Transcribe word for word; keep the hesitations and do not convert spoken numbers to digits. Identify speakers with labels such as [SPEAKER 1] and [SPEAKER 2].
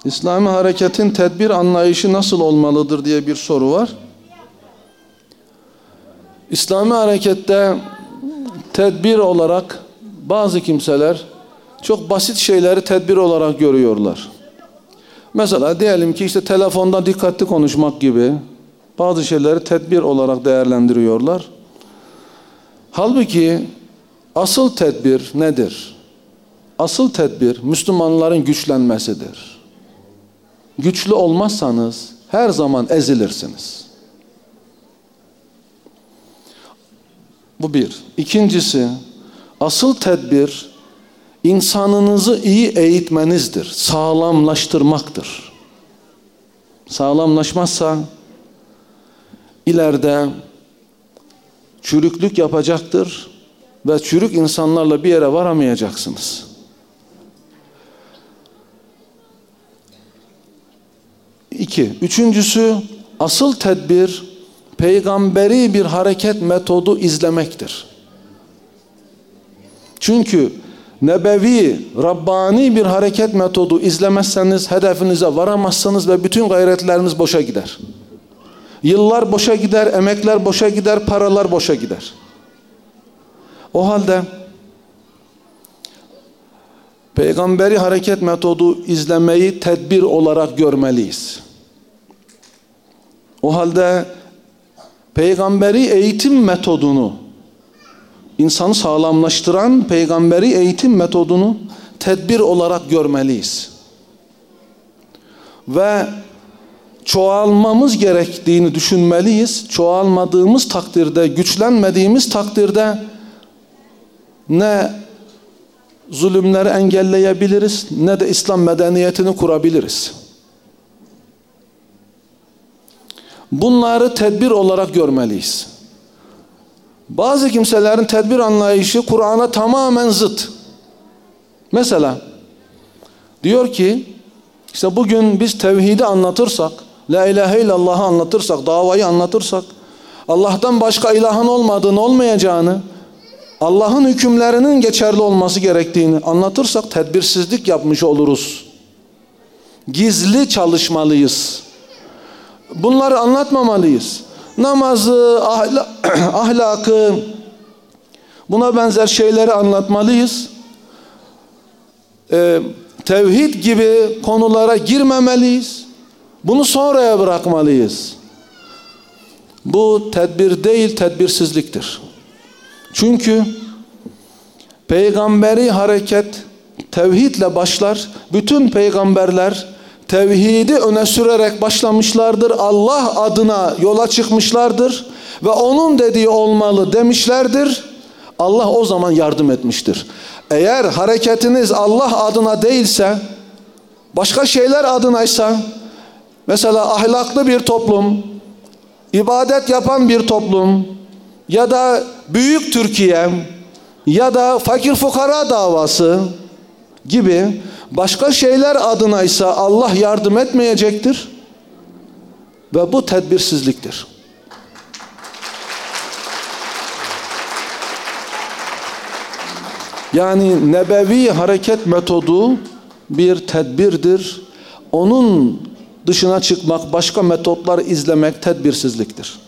[SPEAKER 1] İslami hareketin tedbir anlayışı nasıl olmalıdır diye bir soru var. İslami harekette tedbir olarak bazı kimseler çok basit şeyleri tedbir olarak görüyorlar. Mesela diyelim ki işte telefonda dikkatli konuşmak gibi bazı şeyleri tedbir olarak değerlendiriyorlar. Halbuki asıl tedbir nedir? Asıl tedbir Müslümanların güçlenmesidir. Güçlü olmazsanız her zaman ezilirsiniz. Bu bir. İkincisi, asıl tedbir insanınızı iyi eğitmenizdir, sağlamlaştırmaktır. Sağlamlaşmazsa ileride çürüklük yapacaktır ve çürük insanlarla bir yere varamayacaksınız. İki. Üçüncüsü, asıl tedbir peygamberi bir hareket metodu izlemektir. Çünkü nebevi, Rabbani bir hareket metodu izlemezseniz hedefinize varamazsınız ve bütün gayretleriniz boşa gider. Yıllar boşa gider, emekler boşa gider, paralar boşa gider. O halde peygamberi hareket metodu izlemeyi tedbir olarak görmeliyiz. O halde peygamberi eğitim metodunu, insanı sağlamlaştıran peygamberi eğitim metodunu tedbir olarak görmeliyiz. Ve çoğalmamız gerektiğini düşünmeliyiz. Çoğalmadığımız takdirde, güçlenmediğimiz takdirde ne zulümleri engelleyebiliriz ne de İslam medeniyetini kurabiliriz. Bunları tedbir olarak görmeliyiz. Bazı kimselerin tedbir anlayışı Kur'an'a tamamen zıt. Mesela diyor ki işte bugün biz tevhidi anlatırsak, la ilahe illallah'ı anlatırsak, davayı anlatırsak, Allah'tan başka ilahın olmadığını, olmayacağını, Allah'ın hükümlerinin geçerli olması gerektiğini anlatırsak tedbirsizlik yapmış oluruz. Gizli çalışmalıyız. Bunları anlatmamalıyız. Namazı, ahla ahlakı, buna benzer şeyleri anlatmalıyız. Ee, tevhid gibi konulara girmemeliyiz. Bunu sonraya bırakmalıyız. Bu tedbir değil, tedbirsizliktir. Çünkü peygamberi hareket tevhidle başlar. Bütün peygamberler tevhidi öne sürerek başlamışlardır. Allah adına yola çıkmışlardır ve onun dediği olmalı demişlerdir. Allah o zaman yardım etmiştir. Eğer hareketiniz Allah adına değilse, başka şeyler adınaysa, mesela ahlaklı bir toplum, ibadet yapan bir toplum ya da büyük Türkiye ya da fakir fukara davası gibi başka şeyler adınaysa Allah yardım etmeyecektir ve bu tedbirsizliktir. Yani nebevi hareket metodu bir tedbirdir. Onun dışına çıkmak, başka metotlar izlemek tedbirsizliktir.